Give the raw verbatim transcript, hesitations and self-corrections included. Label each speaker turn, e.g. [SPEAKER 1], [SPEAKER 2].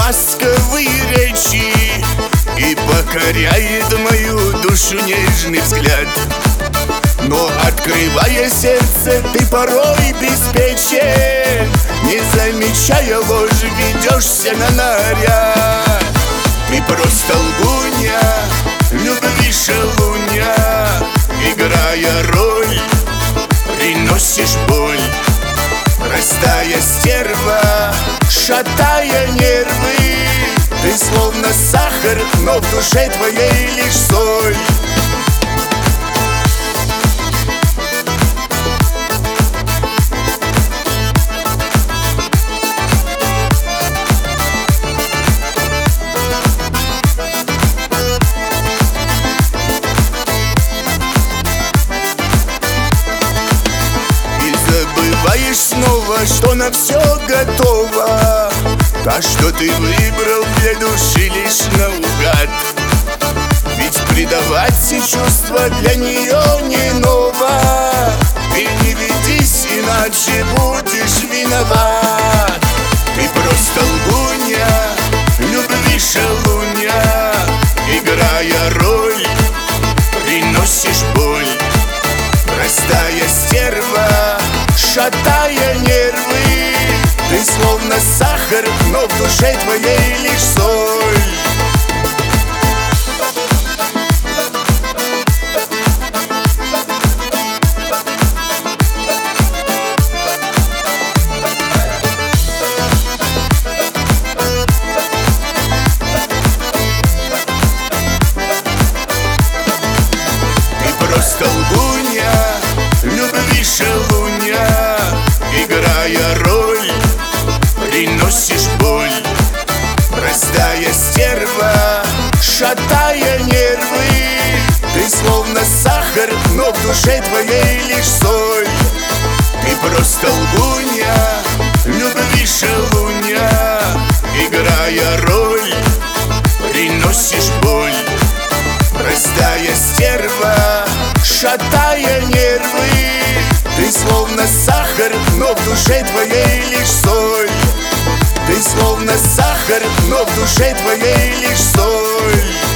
[SPEAKER 1] ласковые речи и покоряет мою душу нежный взгляд. Но, открывая сердце, ты порой беспечен, не замечая ложь, ведешься на наряд. Ты просто лгунья, любви шалунья, играя роль, приносишь боль. Простая стерва, шатая нервы, ты словно сахар, но в душе твоей лишь соль. Забываешь снова, что на все готово, та, что ты выбрал для души лишь наугад. Ведь предавать все чувства для нее не ново. Ты не ведись, иначе будешь виноват. Ты просто лгунья, любви шалунья, играя роль, приносишь боль. Простая стерва, шатая нервы, ты словно сахар, но в душе твоей лишь соль. Ты просто лгунья, любви шалунья, играя роль, приносишь боль. Простая стерва, шатая нервы, ты словно сахар, но в душе твоей лишь соль. Ты просто лгунья, любви шалунья, играя роль, приносишь боль. Простая стерва, шатая нервы, ты словно сахар, но в душе твоей лишь соль. Ты словно сахар, но в душе твоей лишь соль.